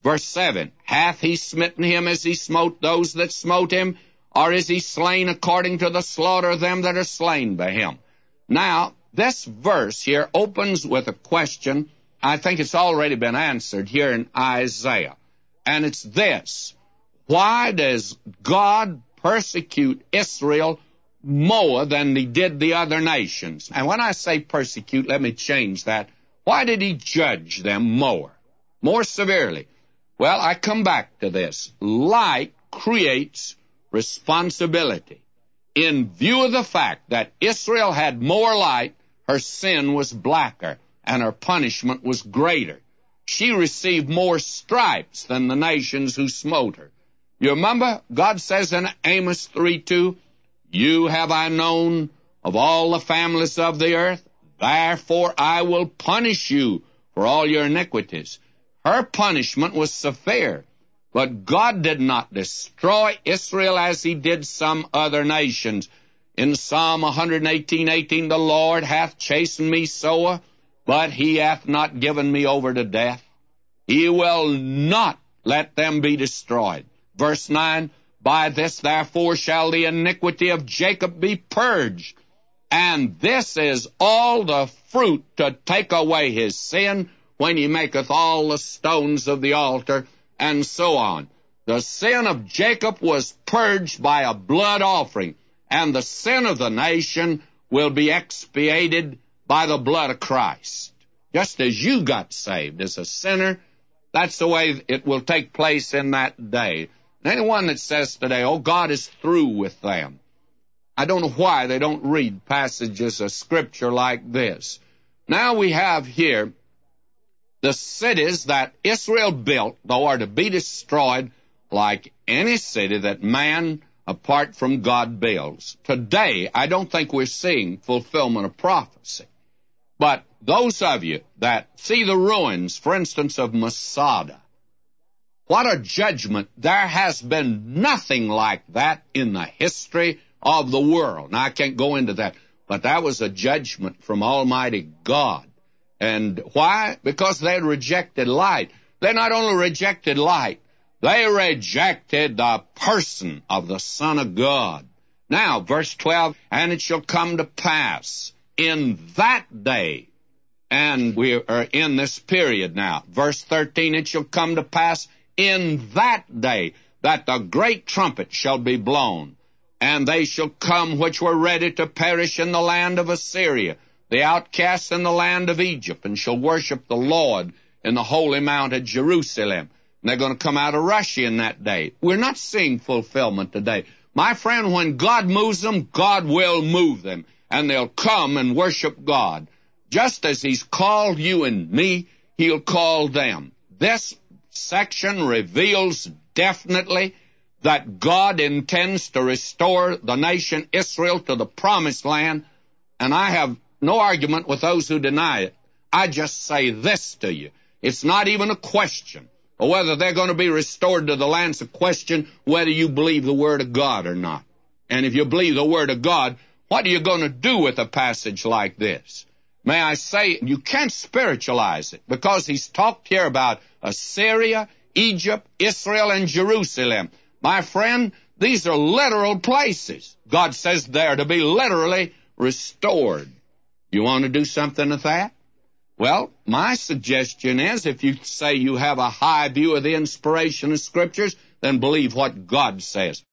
Verse 7, hath he smitten him as he smote those that smote him, or is he slain according to the slaughter of them that are slain by him? Now, this verse here opens with a question. I think it's already been answered here in Isaiah. And it's this: why does God persecute Israel more than he did the other nations? And when I say persecute, let me change that. Why did he judge them more severely? Well, I come back to this. Light creates responsibility. In view of the fact that Israel had more light, her sin was blacker, and her punishment was greater. She received more stripes than the nations who smote her. You remember, God says in Amos 3:2, you have I known of all the families of the earth, therefore I will punish you for all your iniquities. Her punishment was severe, but God did not destroy Israel as he did some other nations. In Psalm 118:18, the Lord hath chastened me sore, but he hath not given me over to death. He will not let them be destroyed. Verse 9, by this therefore shall the iniquity of Jacob be purged, and this is all the fruit to take away his sin, when he maketh all the stones of the altar, and so on. The sin of Jacob was purged by a blood offering, and the sin of the nation will be expiated by the blood of Christ. Just as you got saved as a sinner, that's the way it will take place in that day. And anyone that says today, oh, God is through with them, I don't know why they don't read passages of Scripture like this. Now we have here the cities that Israel built, though, are to be destroyed like any city that man, apart from God, builds. Today, I don't think we're seeing fulfillment of prophecy. But those of you that see the ruins, for instance, of Masada, what a judgment. There has been nothing like that in the history of the world. Now, I can't go into that, but that was a judgment from Almighty God. And why? Because they had rejected light. They not only rejected light, they rejected the person of the Son of God. Now, verse 12, and it shall come to pass in that day, and we are in this period now. Verse 13, it shall come to pass in that day that the great trumpet shall be blown, and they shall come which were ready to perish in the land of Assyria, the outcasts in the land of Egypt, and shall worship the Lord in the holy mount of Jerusalem. And they're going to come out of Russia in that day. We're not seeing fulfillment today. My friend, when God moves them, God will move them, and they'll come and worship God. Just as he's called you and me, he'll call them. This section reveals definitely that God intends to restore the nation Israel to the promised land, and I have no argument with those who deny it. I just say this to you. It's not even a question of whether they're going to be restored to the land. It's a question whether you believe the Word of God or not. And if you believe the Word of God, what are you going to do with a passage like this? May I say, you can't spiritualize it, because he's talked here about Assyria, Egypt, Israel, and Jerusalem. My friend, these are literal places. God says they're to be literally restored. You want to do something with that? Well, my suggestion is, if you say you have a high view of the inspiration of Scriptures, then believe what God says.